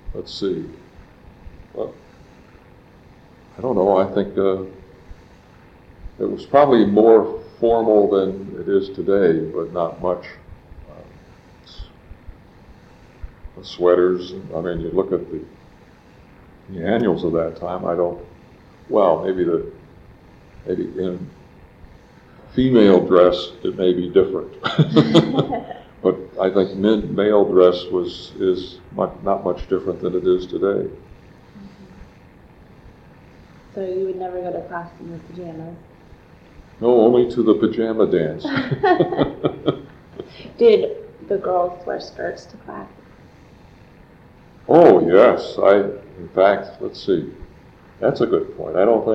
let's see. Well, I don't know. I think it was probably more formal than it is today, but not much. Sweaters. I mean, you look at the annuals of that time. I don't. Well, maybe in female dress it may be different, but I think male dress is not much different than it is today. So you would never go to class in your pajamas? No, only to the pajama dance. Did the girls wear skirts to class? Oh yes, in fact, let's see. That's a good point. I don't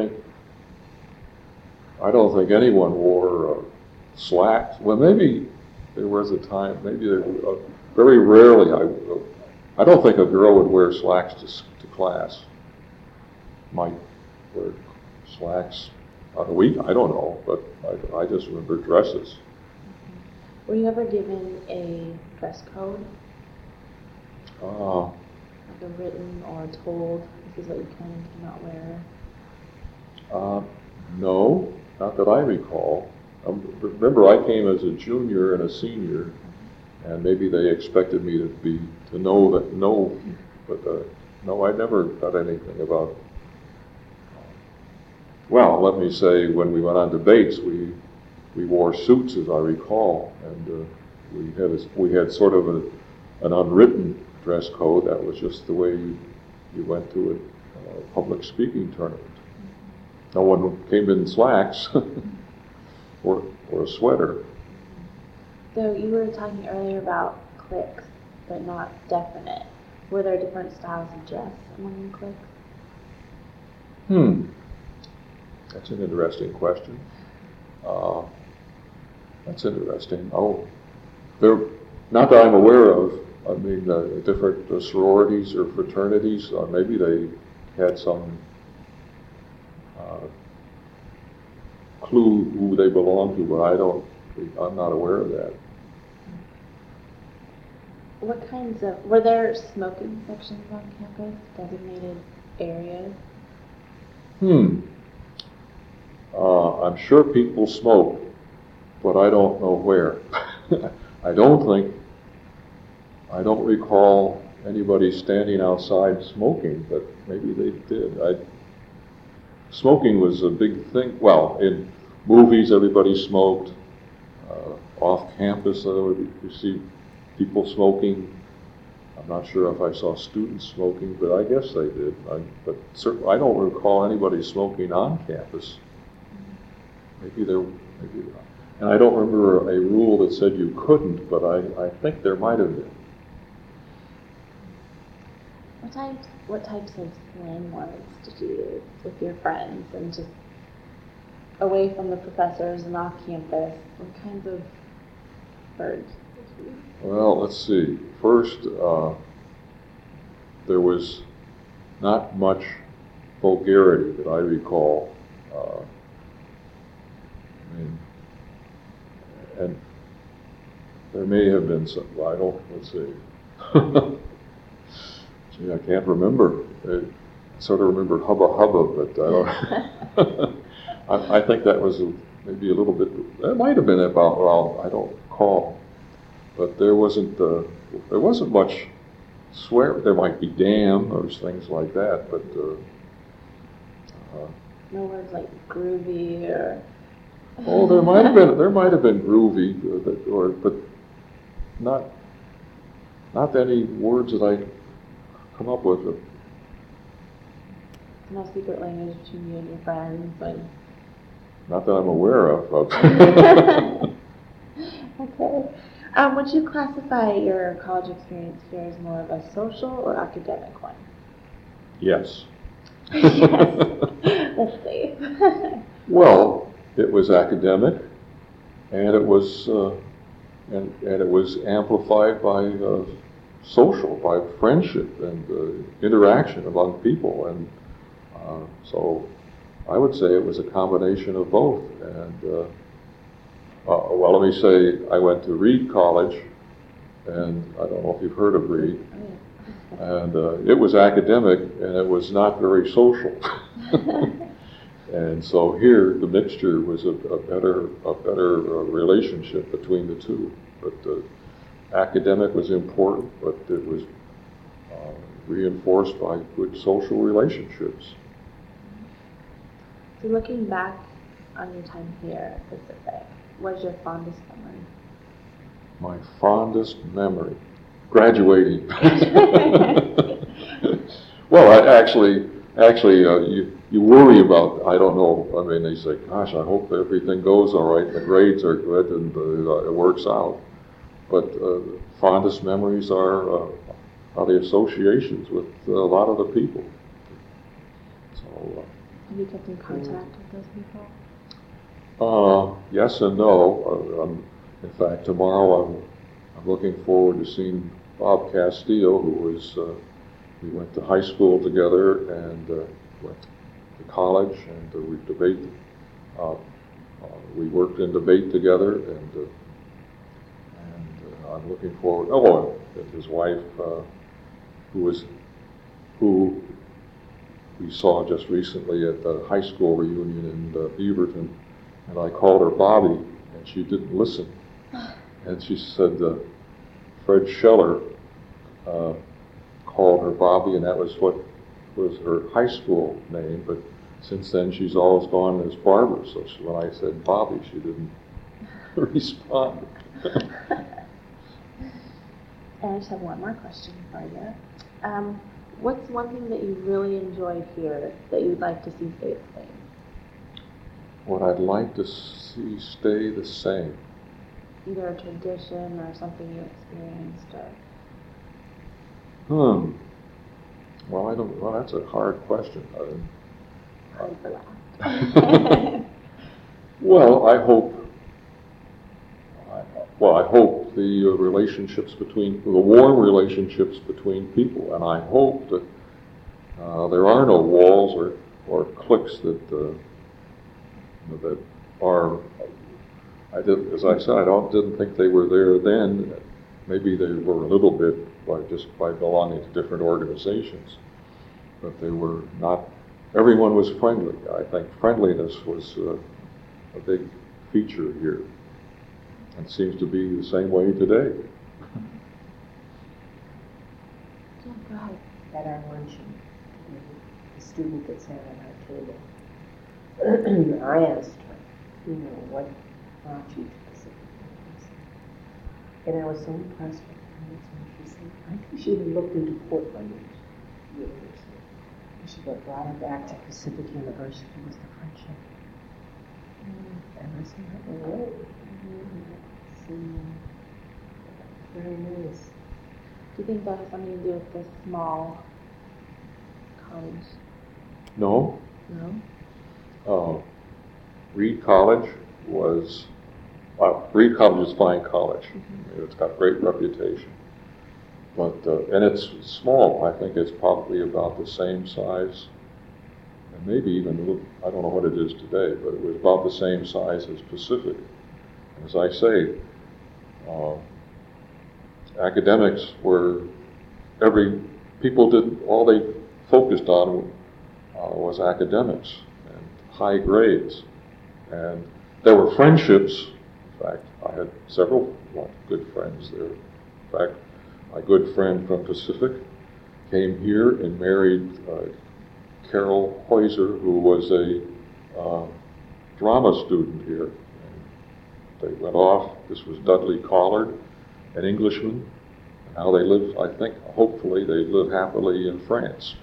think anyone wore slacks. Well, maybe there was a time. Maybe there were, very rarely. I don't think a girl would wear slacks to class. Might wear slacks on the week. I don't know, but I just remember dresses. Were you ever given a dress code? Like a written or told, this is what you can and cannot wear? No, not that I recall. Remember, I came as a junior and a senior, and maybe they expected me to know, but no, I never got anything about. Well, let me say, when we went on debates, we wore suits, as I recall, and we had sort of an unwritten dress code. That was just the way you went to a public speaking tournament. No one came in slacks or a sweater. So you were talking earlier about cliques, but not definite. Were there different styles of dress among the cliques? That's an interesting question. That's interesting. Oh, not that I'm aware of. I mean, different sororities or fraternities. Maybe they had some clue who they belonged to, but I'm not aware of that. What kinds of, were there smoking sections on campus, designated areas? I'm sure people smoke, but I don't know where. I don't recall anybody standing outside smoking, but maybe they did. Smoking was a big thing. Well, in movies, everybody smoked. Off campus, you see people smoking. I'm not sure if I saw students smoking, but I guess they did. But certainly, I don't recall anybody smoking on campus. Maybe not. And I don't remember a rule that said you couldn't, but I think there might have been. What types of slang words did you use with your friends and just away from the professors and off campus? What kinds of words did you use? Well, let's see. First, there was not much vulgarity that I recall. And there may have been some. Let's see. Gee, I can't remember. I sort of remember hubba hubba, but I don't. I think that was maybe a little bit. That might have been about. Well, I don't recall. But there wasn't much swear. There might be damn or things like that, but no words like groovy or. Oh, there might have been groovy, but not any words that I come up with. No secret language between you and your friends, but. Not that I'm aware of. Okay. Would you classify your college experience here as more of a social or academic one? Yes. Yes. Let's see. Well, it was academic, and it was amplified by social, by friendship and interaction among people, and so I would say it was a combination of both. And well, let me say, I went to Reed College, and I don't know if you've heard of Reed. And it was academic, and it was not very social. And so here, the mixture was a better relationship between the two. But academic was important, but it was reinforced by good social relationships. So looking back on your time here at Pacific, what's your fondest memory? My fondest memory? Graduating. Well, actually, you worry about, I don't know, I mean, they say, gosh, I hope everything goes all right, the grades are good, and it works out. But fondest memories are the associations with a lot of the people. So. Have you kept in contact with those people? Yes and no. In fact, tomorrow I'm looking forward to seeing Bob Castillo, who was, we went to high school together and went to college, and we worked in debate together, and I'm looking forward. Oh, and his wife, who we saw just recently at the high school reunion in Beaverton, and I called her Bobby, and she didn't listen. And she said Fred Scheller called her Bobby, and that was what was her high school name, but since then she's always gone as Barbara, so when I said Bobby, she didn't respond. And I just have one more question for you. What's one thing that you really enjoy here that you'd like to see stay the same? What I'd like to see stay the same. Either a tradition or something you experienced or... Well, that's a hard question. Hard for that. Well, I hope the warm relationships between people, and I hope that there are no walls or cliques that are. As I said, I didn't think they were there then. Maybe they were a little bit by belonging to different organizations, but they were not. Everyone was friendly. I think friendliness was a big feature here. It seems to be the same way today. Yeah, go ahead. At our luncheon, the student that sat at our table, I asked her, what brought you to Pacific University? And I was so impressed with her answer. She said, I think she had looked into Portland University. And she got brought her back to Pacific University was the friendship. And I said, oh, very nice. Do you think that has something to do with this small college? No. No? Reed College is a fine college. Mm-hmm. It's got a great reputation. But, and it's small. I think it's probably about the same size, and maybe even a little, I don't know what it is today, but it was about the same size as Pacific. As I say, academics were all they focused on was academics and high grades. And there were friendships. In fact, I had several good friends there. In fact, my good friend from Pacific came here and married Carol Heuser, who was a drama student here. They went off. This was Dudley Collard, an Englishman. And now they live, I think, hopefully, they live happily in France.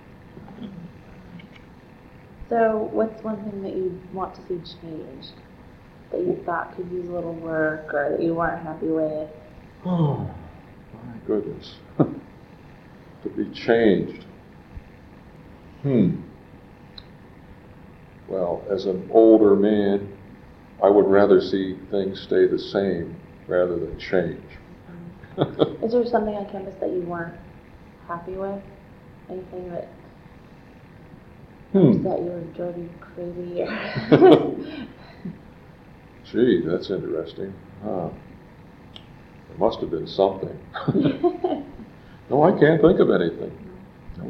So, what's one thing that you want to see changed? That you thought could use a little work, or that you weren't happy with? Oh, my goodness. To be changed. Well, as an older man, I would rather see things stay the same rather than change. Is there something on campus that you weren't happy with? Anything that that you were driving crazy? Gee, that's interesting. There must have been something. No, I can't think of anything. No.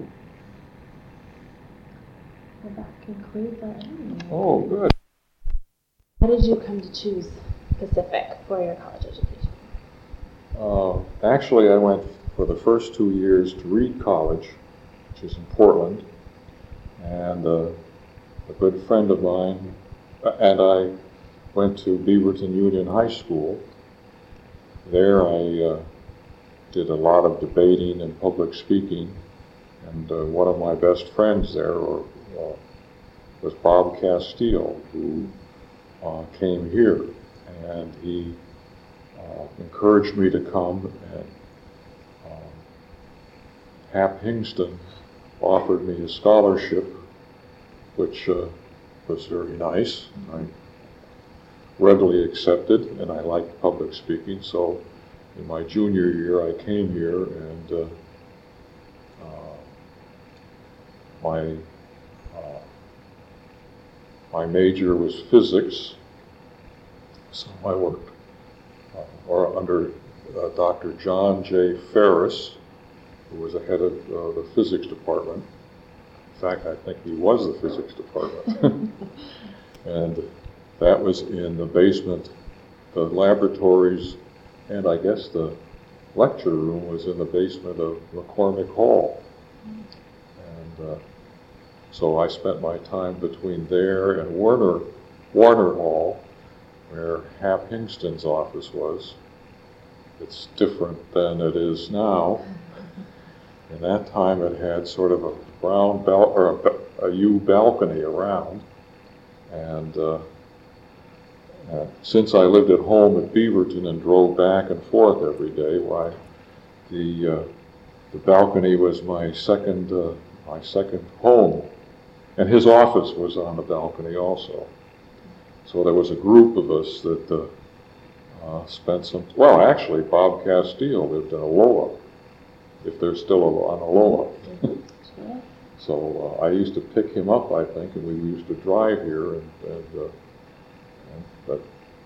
Well, that concludes our interview. Oh, good. How did you come to choose Pacific for your college education? Actually, I went for the first 2 years to Reed College, which is in Portland, and a good friend of mine, and I went to Beaverton Union High School. There I did a lot of debating and public speaking, and one of my best friends there was Bob Castile, who came here, and he encouraged me to come, and Hap Hingston offered me a scholarship, which was very nice. I readily accepted, and I liked public speaking, so in my junior year I came here, and my major was physics, so I worked under Dr. John J. Ferris, who was the head of the physics department. In fact, I think he was the physics department. And that was in the basement. The laboratories and I guess the lecture room was in the basement of McCormick Hall. And so I spent my time between there and Warner Hall, where Hap Hingston's office was. It's different than it is now. In that time, it had sort of a brown a U balcony around, and since I lived at home at Beaverton and drove back and forth every day, why the balcony was my second home, and his office was on the balcony also. So there was a group of us that spent some. Well, actually, Bob Castile lived in Aloha, if they're still on Aloha. Sure. So I used to pick him up, I think, and we used to drive here, but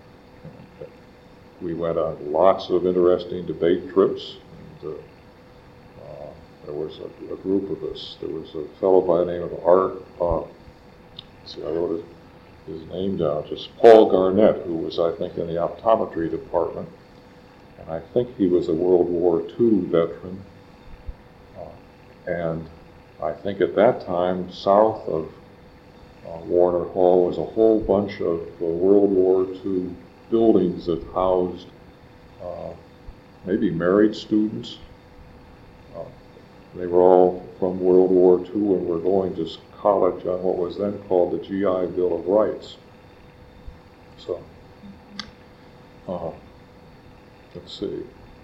we went on lots of interesting debate trips, and there was a group of us. There was a fellow by the name of Art, I wrote his name down, just Paul Garnett, who was, I think, in the optometry department, and I think he was a World War II veteran, and I think at that time, south of Warner Hall was a whole bunch of World War II buildings that housed maybe married students. They were all from World War II and were going to college on what was then called the GI Bill of Rights. So, let's see.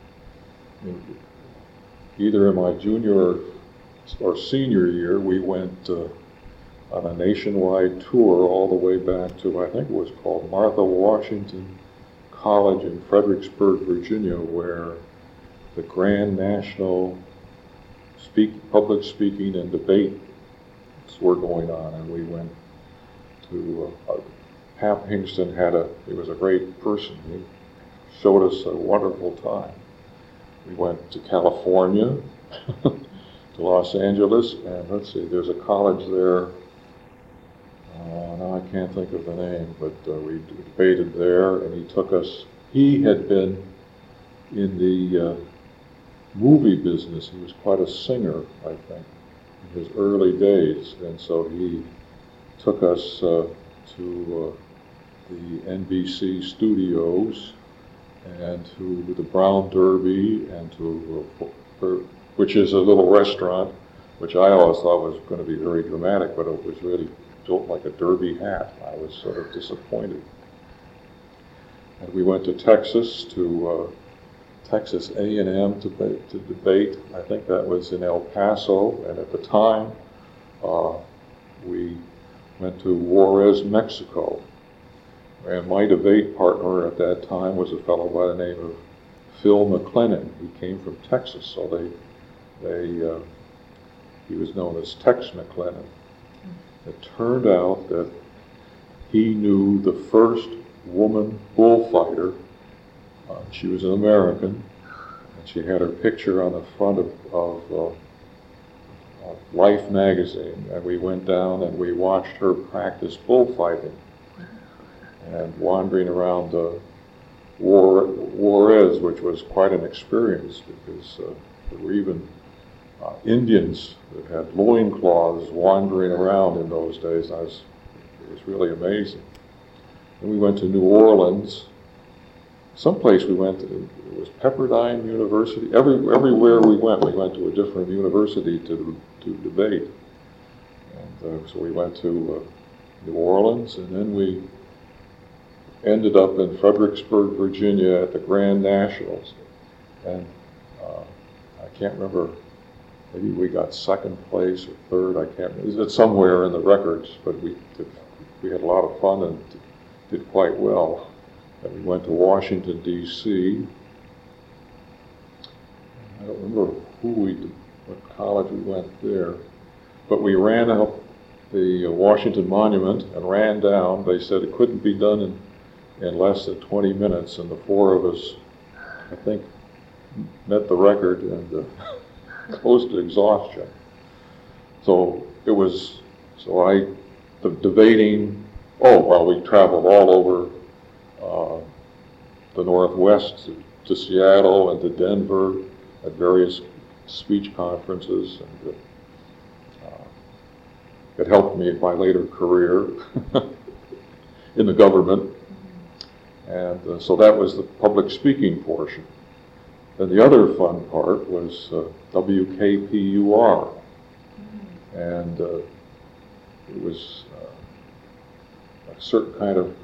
Either in my junior or senior year, we went on a nationwide tour all the way back to, I think it was called Martha Washington College in Fredericksburg, Virginia, where the Grand National public speaking and debates were going on, and we went to Hap Hingston he was a great person. He showed us a wonderful time. We went to California, to Los Angeles, and let's see, there's a college there. Now I can't think of the name, but we debated there, and he took us. He had been in the movie business. He was quite a singer, I think, in his early days, and so he took us to the NBC studios and to the Brown Derby and to which is a little restaurant, which I always thought was going to be very dramatic, but it was really built like a derby hat. I was sort of disappointed. And we went to Texas, to Texas A&M to debate. I think that was in El Paso, and at the time we went to Juarez, Mexico. And my debate partner at that time was a fellow by the name of Phil McLennan. He came from Texas, so he was known as Tex McLennan. It turned out that he knew the first woman bullfighter. She was an American, She had her picture on the front of Life magazine, and we went down and we watched her practice bullfighting and wandering around Juarez, which was quite an experience because there were even Indians that had loincloths wandering around in those days. It was really amazing. Then we went to New Orleans. Someplace we went to, it was Pepperdine University. Everywhere we went to a different university to debate. And so we went to New Orleans, and then we ended up in Fredericksburg, Virginia at the Grand Nationals. And I can't remember, maybe we got second place or third, I can't remember. It's somewhere in the records, but we had a lot of fun and did quite well. And we went to Washington, D.C. I don't remember what college we went there, but we ran up the Washington Monument and ran down. They said it couldn't be done in less than 20 minutes, and the four of us, I think, met the record and close to exhaustion. So debating, we traveled all over the Northwest to Seattle and to Denver at various speech conferences, and it helped me in my later career in the government. And so that was the public speaking portion. And the other fun part was WKPUR. And it was a certain kind of,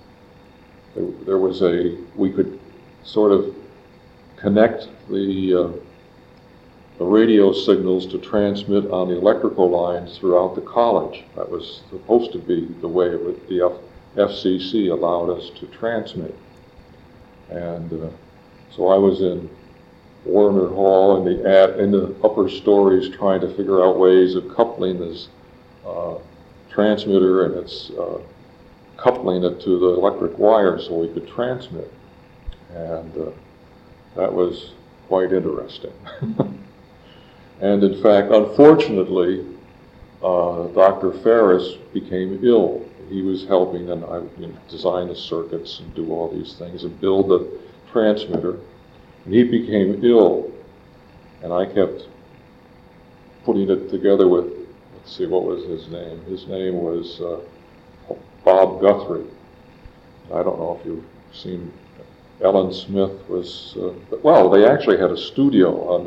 we could sort of connect the radio signals to transmit on the electrical lines throughout the college. That was supposed to be the way the FCC allowed us to transmit. And so I was in Warner Hall in the upper stories trying to figure out ways of coupling this transmitter and its coupling it to the electric wire so we could transmit. And that was quite interesting. And in fact, unfortunately, Dr. Ferris became ill. He was helping, and I design the circuits and do all these things and build the transmitter. And he became ill, and I kept putting it together with, let's see, what was his name? His name was Bob Guthrie. I don't know if you've seen, Ellen Smith was, they actually had a studio on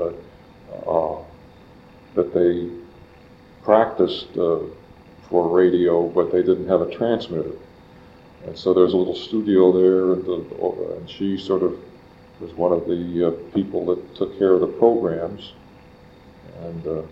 that they practiced for radio, but they didn't have a transmitter. And so there's a little studio there, and she sort of was one of the people that took care of the programs. And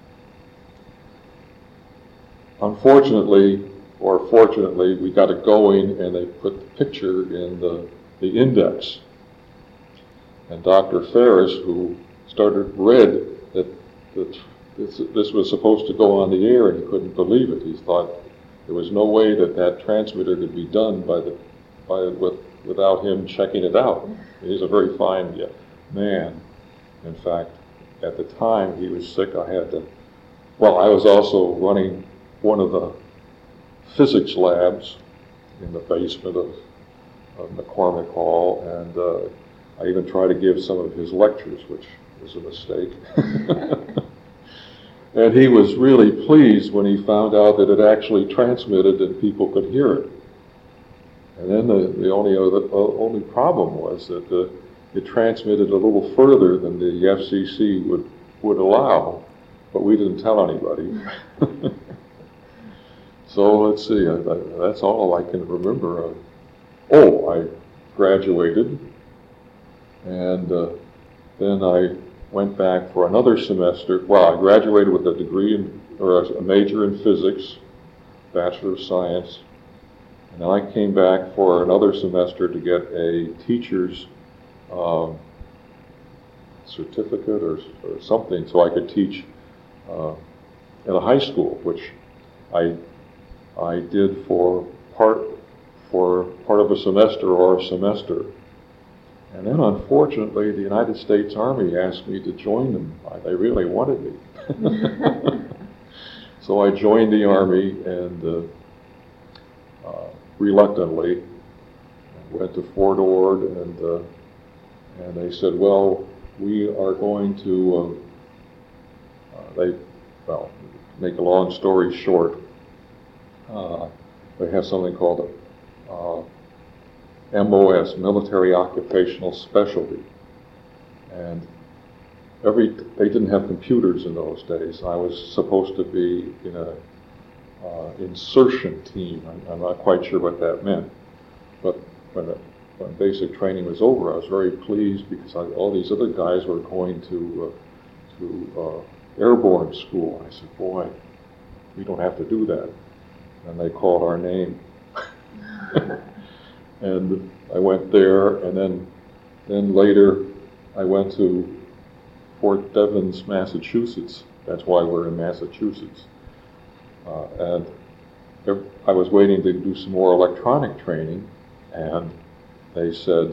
unfortunately, or fortunately, we got it going, and they put the picture in the index. And Dr. Ferris, who read that this was supposed to go on the air, and he couldn't believe it. He thought there was no way that transmitter could be done without him checking it out. He's a very fine man. In fact, at the time he was sick, I was also running one of the physics labs in the basement of McCormick Hall, and I even tried to give some of his lectures, which was a mistake. And he was really pleased when he found out that it actually transmitted and people could hear it. And then the only problem was that it transmitted a little further than the FCC would allow, but we didn't tell anybody. So let's see, that's all I can remember. I graduated, and then I went back for another semester. Well, I graduated with a degree or a major in physics, Bachelor of Science, and then I came back for another semester to get a teacher's certificate or something, so I could teach in a high school, which I did for part of a semester or a semester. And then, unfortunately, the United States Army asked me to join them. They really wanted me. So I joined the Army, and reluctantly went to Fort Ord, and they said, well, we are going to, make a long story short, they have something called MOS, Military Occupational Specialty. And they didn't have computers in those days. I was supposed to be in a insertion team. I'm not quite sure what that meant. But when basic training was over, I was very pleased because all these other guys were going to airborne school. I said, boy, we don't have to do that. And they called our name. And I went there, and then later I went to Fort Devens, Massachusetts. That's why we're in Massachusetts. And I was waiting to do some more electronic training, and they said,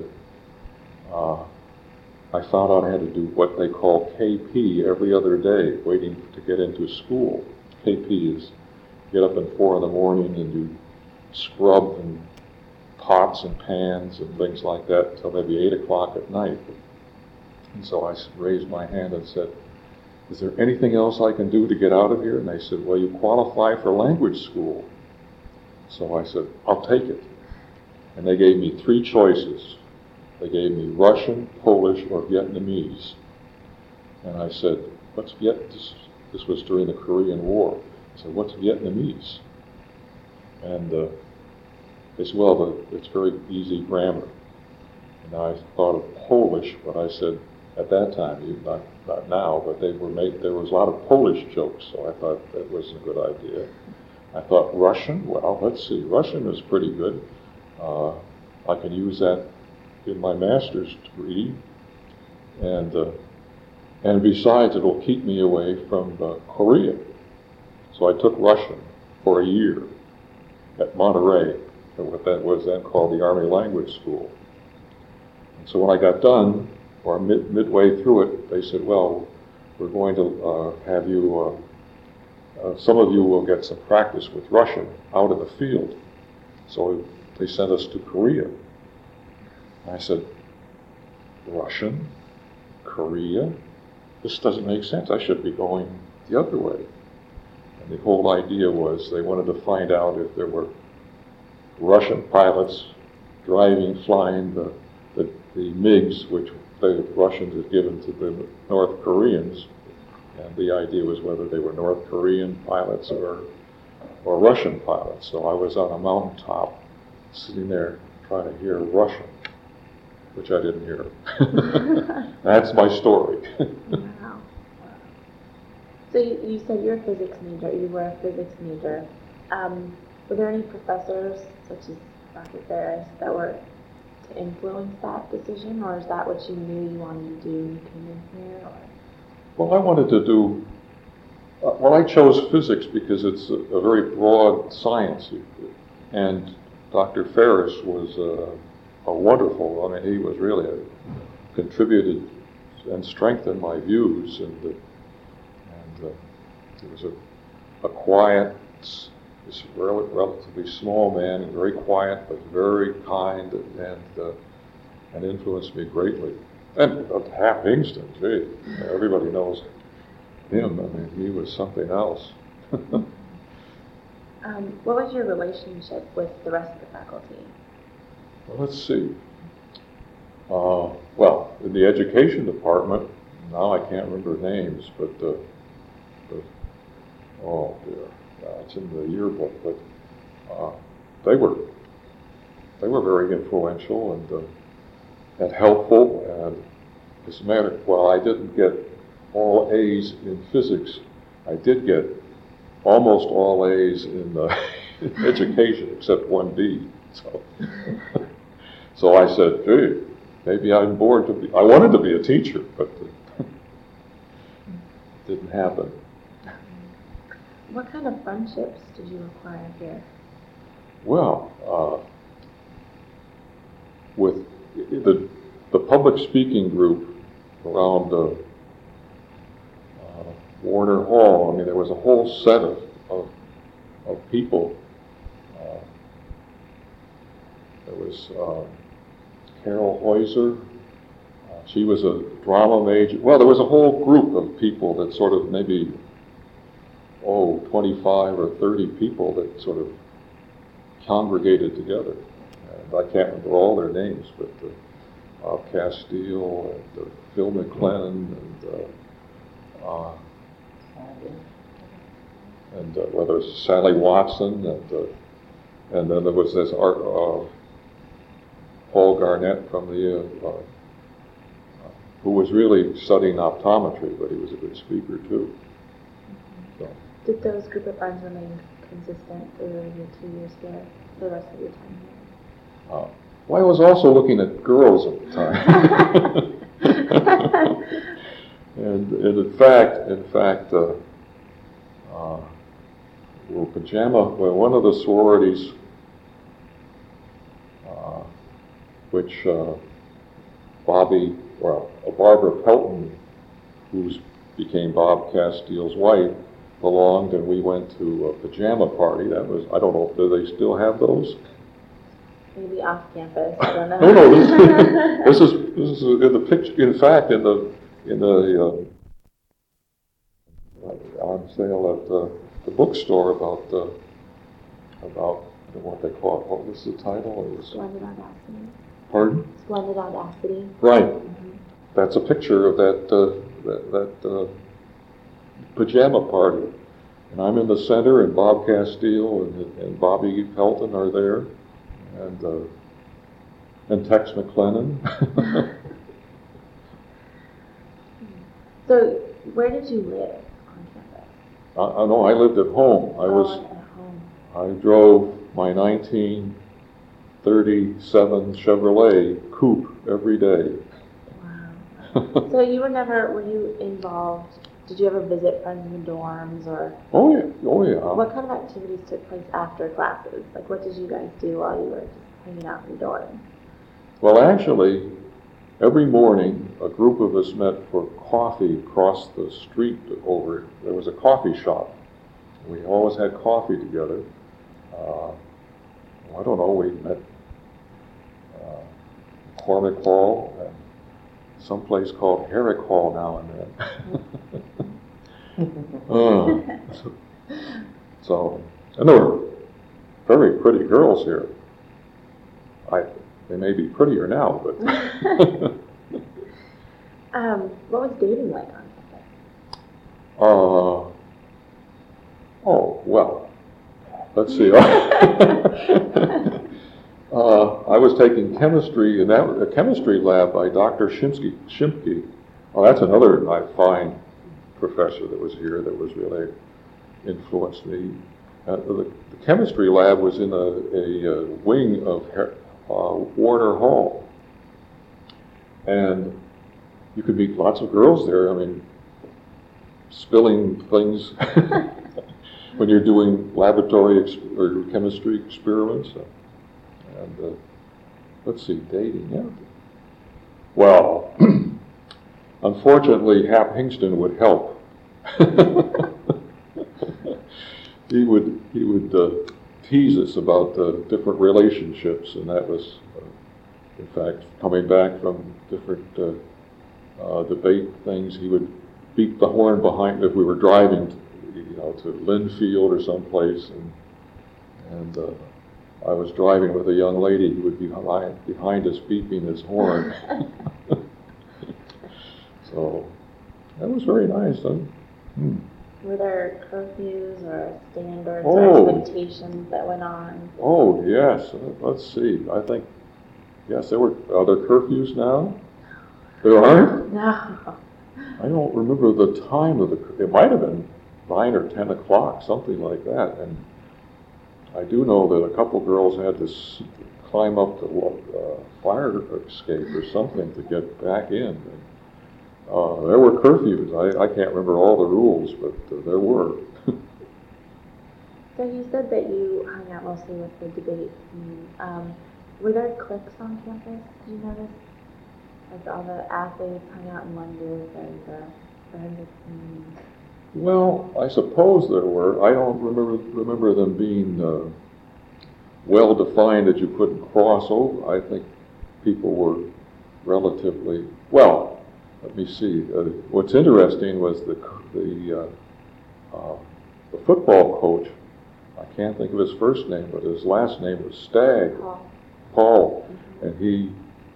I found out I had to do what they call KP every other day, waiting to get into school. KP is get up at 4 a.m. and do scrub and pots and pans and things like that until maybe 8 o'clock at night. And so I raised my hand and said, is there anything else I can do to get out of here? And they said, well, you qualify for language school. So I said, I'll take it. And they gave me 3 choices. They gave me Russian, Polish, or Vietnamese. And I said, what's Vietnamese? This was during the Korean War. I said, what's Vietnamese? And they said, well, it's very easy grammar. And I thought of Polish, but I said, at that time, not now, but there was a lot of Polish jokes, so I thought that wasn't a good idea. I thought Russian, well, let's see, Russian is pretty good. I can use that in my master's degree, and besides, it'll keep me away from Korea. So I took Russian for a year at Monterey, what that was then called the Army Language School. And so when I got done, or midway through it, they said, well, we're going to have you, some of you will get some practice with Russian out in the field. So they sent us to Korea. And I said, Russian? Korea? This doesn't make sense. I should be going the other way. And the whole idea was they wanted to find out if there were Russian pilots flying the MiGs, which the Russians had given to the North Koreans. And the idea was whether they were North Korean pilots or Russian pilots. So I was on a mountaintop sitting there trying to hear Russian, which I didn't hear. That's my story. Wow. So you said you're a physics major, you were a physics major. Were there any professors, such as Dr. Ferris, that were to influence that decision, or is that what you knew you wanted to do when you came in here? Or? Well, I wanted to do, I chose physics because it's a very broad science. And Dr. Ferris was a wonderful, he was really contributed and strengthened my views. And he was a quiet, relatively small man, and very quiet, but very kind, and influenced me greatly. And Hap Hingston, gee, everybody knows him. He was something else. What was your relationship with the rest of the faculty? Well, let's see. Well, in the education department, now I can't remember names, but oh dear, it's in the yearbook. But they were very influential and helpful. And as a matter, while I didn't get all A's in physics, I did get almost all A's in education, except one B. So I said, gee, maybe I'm born to be. I wanted to be a teacher, but it didn't happen. What kind of friendships did you acquire here? Well, with the public speaking group around Warner Hall. I mean, there was a whole set of people. There was Carol Heuser. She was a drama major. Well, there was a whole group of people that sort of maybe, 25 or 30 people that sort of congregated together. And I can't remember all their names, but Bob Castile and Phil McLennan and whether it's Sally Watson and then there was this Paul Garnett from the who was really studying optometry, but he was a good speaker too. So. Did those group of friends remain consistent through your 2 years here, the rest of your time here? Well, I was also looking at girls at the time. and in fact, one of the sororities, which Barbara Pelton, who became Bob Castile's wife, belonged, and we went to a pajama party. That was, I don't know, do they still have those? Maybe off campus. I don't know. No, this is in the picture. In fact, in the on sale at the bookstore about I don't know what they call it. What was the title? It was Splendid Audacity. Pardon? Splendid Audacity. Right. Mm-hmm. That's a picture of that pajama party. And I'm in the center, and Bob Castile and Bobby Pelton are there, and Tex McLennan. So, where did you live on campus? I lived at home. At home. I drove my 1937 Chevrolet Coupe every day. Wow. So were you involved? Did you ever visit friends in the dorms or? Oh yeah. What kind of activities took place after classes? Like, what did you guys do while you were just hanging out in the dorm? Well, actually, every morning a group of us met for coffee across the street over. There was a coffee shop. We always had coffee together. I don't know. We met Cormac Hall and someplace called Herrick Hall now and then. And there were very pretty girls here. They may be prettier now, but. What was dating like on campus? Well, let's see. I was taking chemistry in a chemistry lab by Dr. Shimke. Oh, that's another fine professor that was here that was really influenced me. The chemistry lab was in a wing of Warner Hall, and you could meet lots of girls there. I mean, spilling things when you're doing laboratory or chemistry experiments. And let's see, dating. Yeah. Well, unfortunately, Hap Hingston would help. He would tease us about different relationships, and that was, in fact, coming back from different debate things. He would beat the horn behind if we were driving, to Linfield or someplace, and I was driving with a young lady who would be behind us beeping his horn. So that was very nice. Were there curfews or standards or expectations that went on? Oh, yes. Let's see. I think, yes, are there curfews now? There aren't? No. I don't remember the time of it might have been 9 or 10 o'clock, something like that. And I do know that a couple girls had to climb up the fire escape or something to get back in. There were curfews. I can't remember all the rules, but there were. So you said that you hung out mostly with the debate team. Were there cliques on campus? Did you notice? Like all the athletes hung out in one group and the forensic team. Well, I suppose there were. I don't remember them being well defined that you couldn't cross over. I think people were relatively well. Let me see. What's interesting was the football coach. I can't think of his first name, but his last name was Stagg. Paul, and he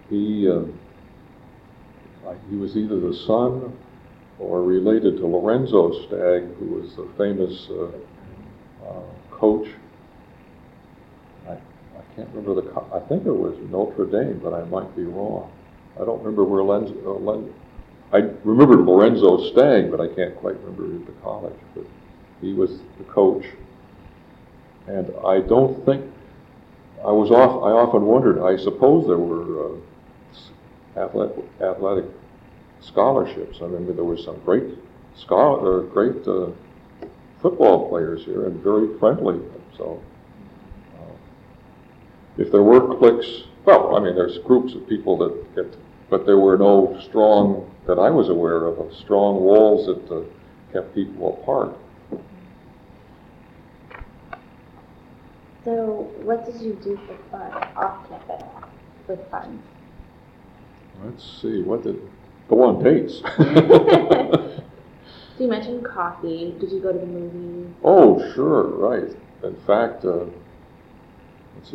was either the son or related to Lorenzo Stagg, who was the famous coach. I can't remember I think it was Notre Dame, but I might be wrong. I don't remember where I remember Lorenzo Stagg, but I can't quite remember the college. But he was the coach, and I don't think I often wondered. I suppose there were athletic scholarships. I remember there were some great football players here, and very friendly. So, if there were cliques, well, I mean, there's groups of people that get, but there were no strong, that I was aware of strong walls that kept people apart. So, what did you do for fun off campus with friends? Let's see, go on dates. So you mentioned coffee. Did you go to the movies? Oh, sure, right. In fact, let's see,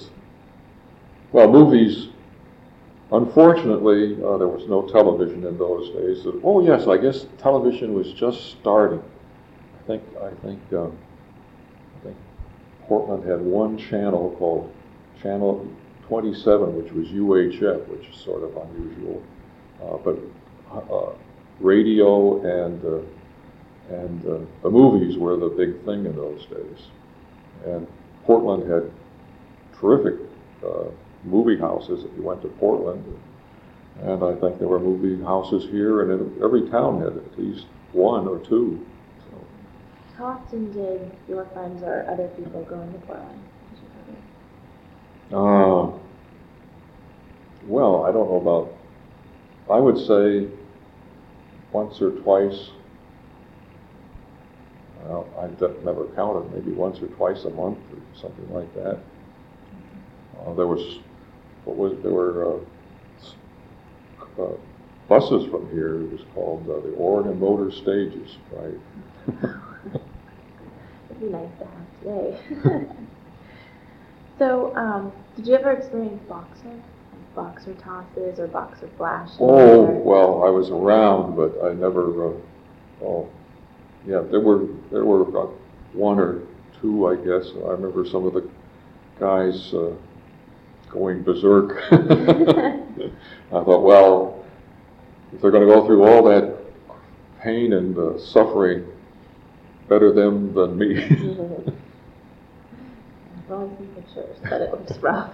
movies, unfortunately, there was no television in those days. Oh, yes, I guess television was just starting. I think Portland had one channel called Channel 27, which was UHF, which is sort of unusual. But radio and the movies were the big thing in those days. And Portland had terrific movie houses if you went to Portland. And I think there were movie houses here, and every town had at least one or two. So. How often did your friends or other people go into Portland? Well, I don't know about, I would say once or twice. Well, I've never counted, maybe once or twice a month or something like that. There were buses from here. It was called the Oregon Motor Stages, right? It'd be nice to have today. So, did you ever experience boxer tosses or boxer flashes? Oh, well, I was around, but I never. There were about one or two, I guess. I remember some of the guys going berserk. I thought, well, if they're going to go through all that pain and suffering, better them than me. I've only seen pictures, but it looks rough.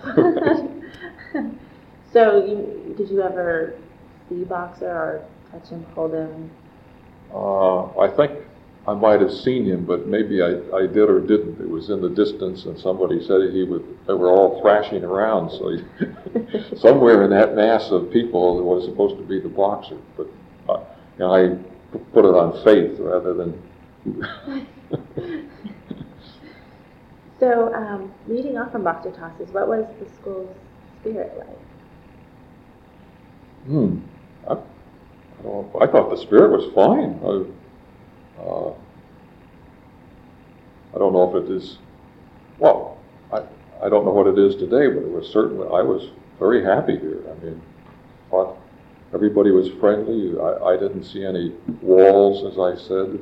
So, did you ever see Boxer or touch him, hold him? I think I might have seen him, but maybe I did or didn't. It was in the distance, and somebody said they were all thrashing around. So somewhere in that mass of people, there was supposed to be the Boxer. But I put it on faith rather than. So, leading off from boxer tosses, what was the school's spirit like? I thought the spirit was fine. I don't know if it is. Well, I don't know what it is today, but it was certainly. I was very happy here. I mean, thought everybody was friendly. I didn't see any walls, as I said.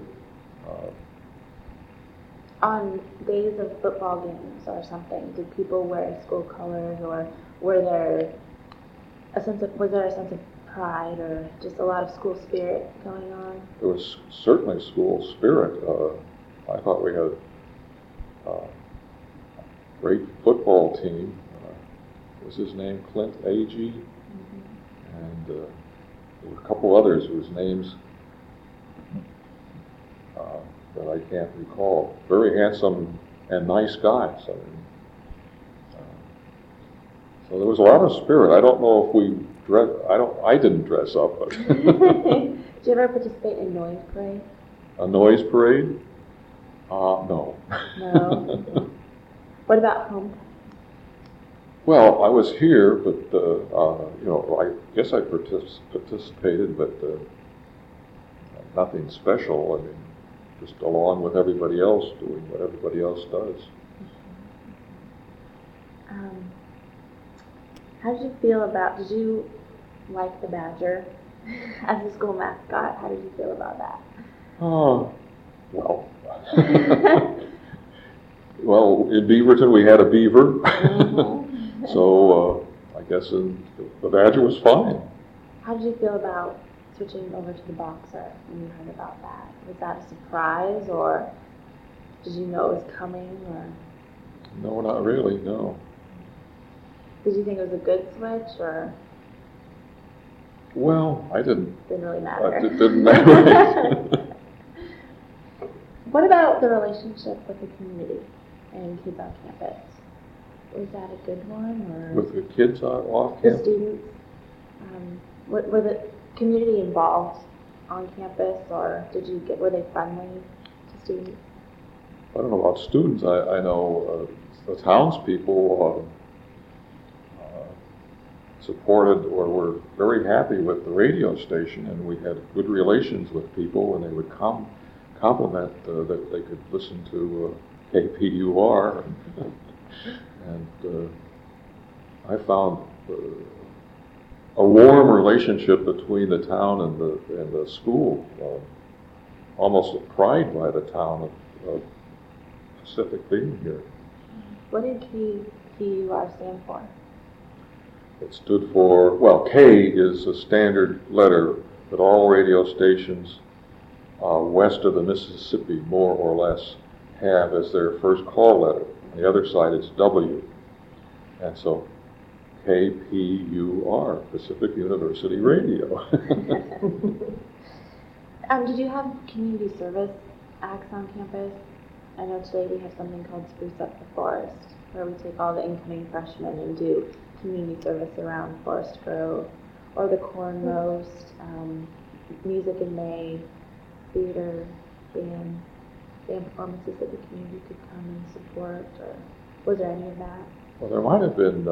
On days of football games or something, did people wear school colors, or was there a sense of pride, or just a lot of school spirit going on? There was certainly school spirit. I thought we had a great football team. What was his name? Clint Agee? Mm-hmm. And there were a couple others whose names that I can't recall. Very handsome and nice guys. I mean, so there was a lot of spirit. I don't know if we I didn't dress up, but Did you ever participate in noise parade? a noise parade? No. No. What about homecoming? Well, I was here, but I guess I participated, but nothing special. I mean, just along with everybody else, doing what everybody else does. How did you feel about? Did you like the Badger as the school mascot? How did you feel about that? Oh, well. Well, in Beaverton we had a beaver, Mm-hmm. so I guess the Badger was fine. How did you feel about switching over to the Boxer when you heard about that? Was that a surprise, or did you know it was coming, or No, not really, no. did you think it was a good switch, or Well, I didn't. didn't really matter? It didn't matter. What about the relationship with the community and kids on campus? Was that a good one, or With the kids off the campus? students? Were the community involved on campus, or were they friendly to students? I don't know about students. I know the townspeople supported or were very happy with the radio station, and we had good relations with people, and they would compliment that they could listen to KPUR, and I found a warm relationship between the town and the school, almost a pride by the town of Pacific being here. What did KPUR stand for? It stood for, well, K is a standard letter that all radio stations west of the Mississippi, more or less, have as their first call letter. On the other side, it's W. And so KPUR, Pacific University Radio. Did you have community service acts on campus? I know today we have something called Spruce Up the Forest, where we take all the incoming freshmen and do community service around Forest Grove, or the corn roast, music in May, theater, band performances that the community could come and support, or was there any of that? Well, there might have been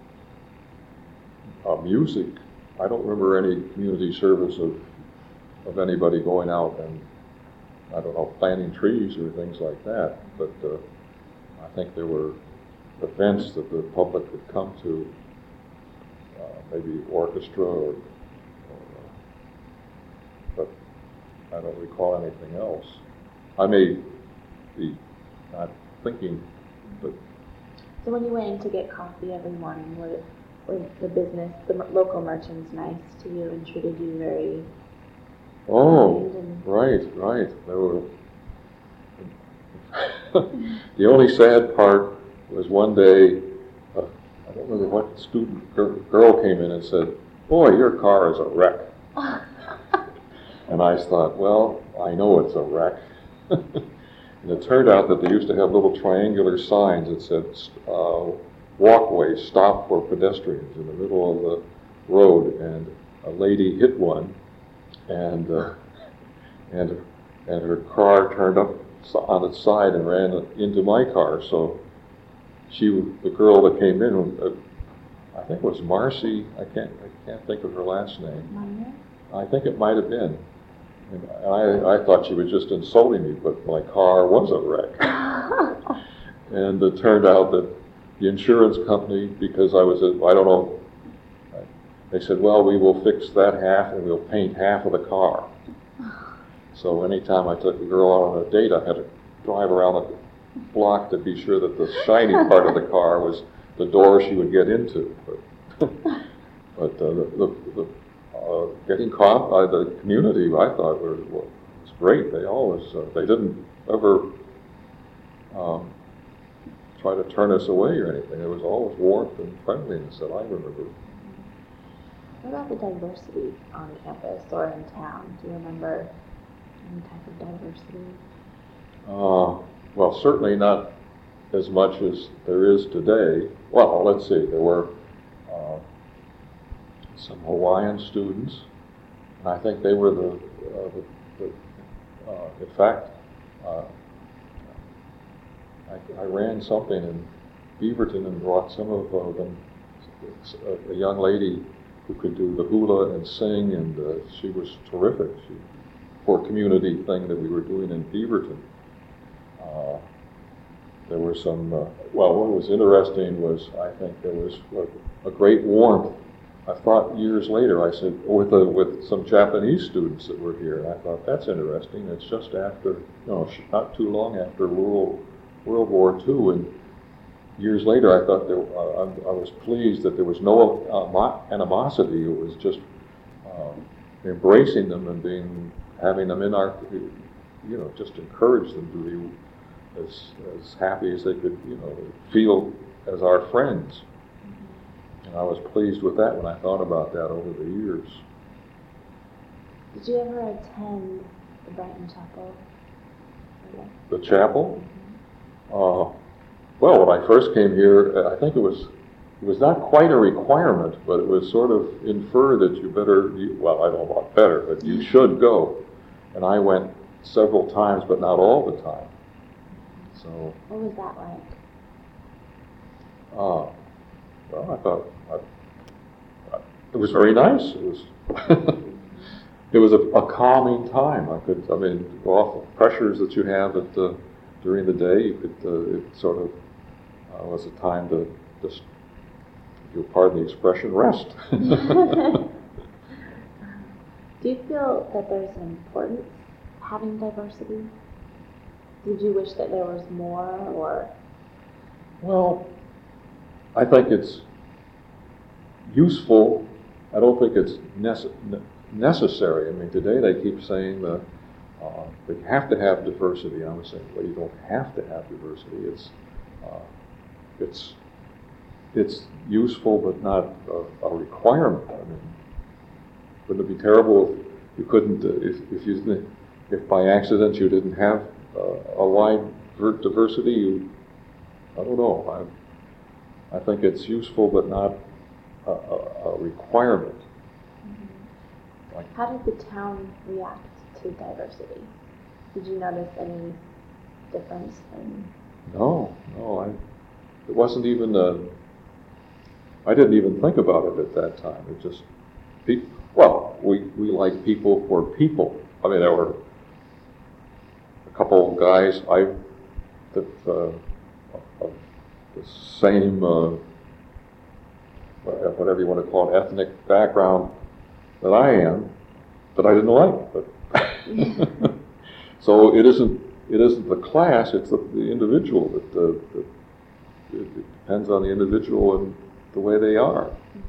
music. I don't remember any community service of anybody going out and, I don't know, planting trees or things like that. But I think there were events that the public could come to, maybe orchestra but I don't recall anything else. I may be not thinking, but... So when you went in to get coffee every morning, were the local merchants nice to you and treated you very Oh, kind and... right. There were... The only sad part was one day, I don't remember what student girl came in and said, "Boy, your car is a wreck." And I thought, well, I know it's a wreck. And it turned out that they used to have little triangular signs that said, walkway, stop for pedestrians, in the middle of the road. And a lady hit one, and her car turned up on its side and ran into my car. So the girl that came in, I think it was Marcy. I can't think of her last name. Minor? I think it might have been. And I thought she was just insulting me, but my car was a wreck. And it turned out that the insurance company, because I don't know, they said, well, we will fix that half and we'll paint half of the car. So anytime I took a girl out on a date, I had to drive around the block to be sure that the shiny part of the car was the door she would get into. But the getting caught by the community, I thought was great. They always, they didn't ever try to turn us away or anything. There was always warmth and friendliness that I remember. What about the diversity on campus or in town? Do you remember any type of diversity? Well, certainly not as much as there is today. Well, let's see. There were some Hawaiian students, and I think they were in fact, I ran something in Beaverton and brought some of them, a young lady who could do the hula and sing, and she was terrific. For a community thing that we were doing in Beaverton. There were some, what was interesting was, I think there was a great warmth. I thought years later, I said, with some Japanese students that were here, and I thought, that's interesting. It's just after, not too long after World War II, and years later I thought I was pleased that there was no animosity. It was just embracing them and having them in our, just encourage them to be as happy as they could, feel as our friends. And I was pleased with that when I thought about that over the years. Did you ever attend the Brighton Chapel? The chapel? Well, when I first came here, I think it was not quite a requirement, but it was sort of inferred that you better, well, I don't know about better, but you should go. And I went several times, but not all the time. So. What was that like? Well, I thought it was very nice. It was it was a calming time. Off the pressures that you have during the day, it sort of was a time to just, if you'll pardon the expression, rest. Do you feel that there's an importance having diversity? Did you wish that there was more, or? Well, I think it's useful. I don't think it's necessary. I mean, today they keep saying that we have to have diversity. I'm saying, well, you don't have to have diversity. It's useful, but not a requirement. I mean, wouldn't it be terrible if you couldn't, if by accident you didn't have a wide diversity? I don't know. I think it's useful, but not a requirement. Mm-hmm. How did the town react to diversity? Did you notice any difference in? No. It wasn't even. I didn't even think about it at that time. It just, we like people for people. I mean, there were a couple of guys of the same, whatever you want to call it, ethnic background that I am, that I didn't like. But so it isn't the class; it's the individual. It depends on the individual and the way they are. Mm-hmm.